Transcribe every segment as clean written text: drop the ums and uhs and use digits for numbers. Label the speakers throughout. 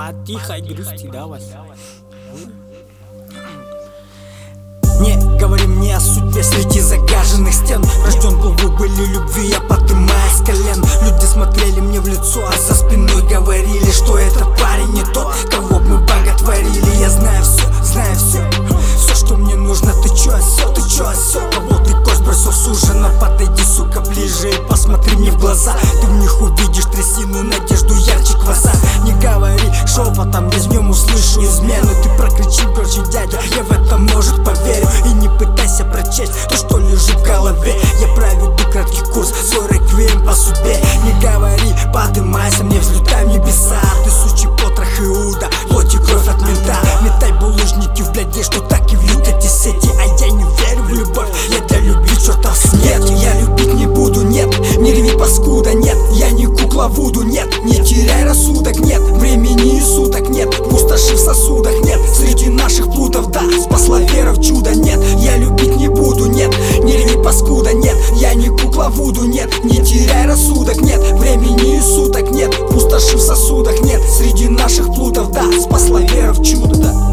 Speaker 1: по тихой грусти, да, Вась? Не говори мне о судьбе среди загаженных стен. Рожден был в были любви, я подымаю с колен. Люди смотрели мне в лицо, а за спиной говорили, что этот парень не тот, кого мы боготворили. Я знаю все, все, что мне нужно. Ты чё осел, кого ты кость бросил сужено? Подойди, сука, ближе и посмотри мне в глаза. Ты в них увидишь трясину, надежду, ярче кваса. Не говори шепотом, я в нем услышу измену. Ты прокричи громче, дядя, я в этом, может, поверю. И не пытайся прочесть то, что лежит в голове. Я проведу краткий курс, свой реквием по судьбе. Не говори, подымайся, мне взлетай в небеса. Ты сучий потрох Иуда, плоть и кровь от мента. Метай булыжники в бляде, что так и вьют эти сети. А я не верю в любовь, я для любви чертов нет. Я любить не буду, нет, не реви, паскуда, нет. Я не кукла Вуду, нет, не теряй рассудок, нет. Времени и суток нет, пустоши в сосудах нет. Среди наших плутов, да, спасла вера в чудо, нет. Я любить не буду, нет, не реви, паскуда, нет. Я не кукла Вуду, нет, не теряй рассудок, нет. Времени и суток нет, пустоши в сосудах нет. Среди наших плутов, да, спасла вера в чудо, да.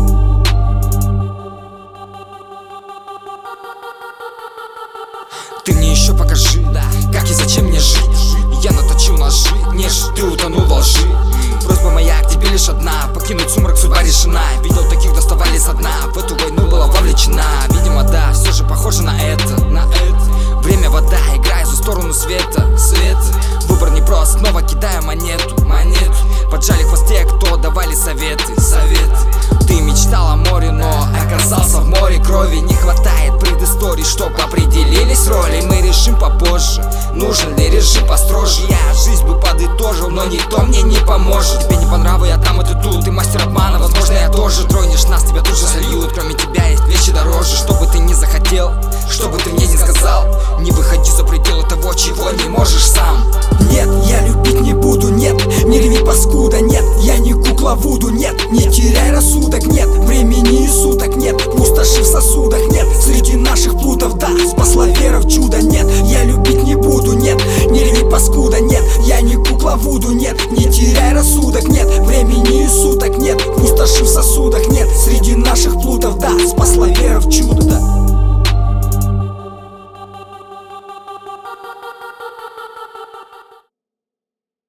Speaker 2: Ты мне еще покажи, как и зачем мне жить. Я наточил ножи, ты утонул во лжи. Просьба моя к тебе лишь одна: покинуть сумрак, судьба решена. Видел таких, доставали со дна, в эту войну была вовлечена. Видимо, да, все же похоже на это. Время, вода, играй за сторону света. Выбор непрост, снова кидаю монету. Поджали хвосте, кто давали советы. Ты мечтал о море, но оказался в море крови. Не хватает предыстории, чтоб определились роли. Мы решим попозже, нужен ли режим построже. Я жизнь бы подытожил, но никто мне не поможет. Тебе не по нраву, я там, и ты тут. Ты мастер обмана, возможно, я тоже. Тронешь нас, тебя тут же сольют. Кроме тебя есть вещи дороже. Что бы ты ни захотел, что бы ты мне ни сказал, не выходи за пределы того, чего не можешь сам.
Speaker 1: Нет, я любить не буду, нет, не реви, паскуда, нет. Я не кукла Вуду, нет, не теряй рассудок, нет. Времени и суток нет, пустоши в сосудах нет. Среди наших плутов, да, спасла вера в чудо, нет. Я любить не буду, нет, не реви, паскуда, нет. Я не кукла Вуду, нет, не теряй рассудок, нет. Времени и суток нет, пустоши в сосудах нет. Среди наших плутов, да, спасла вера в чудо, да.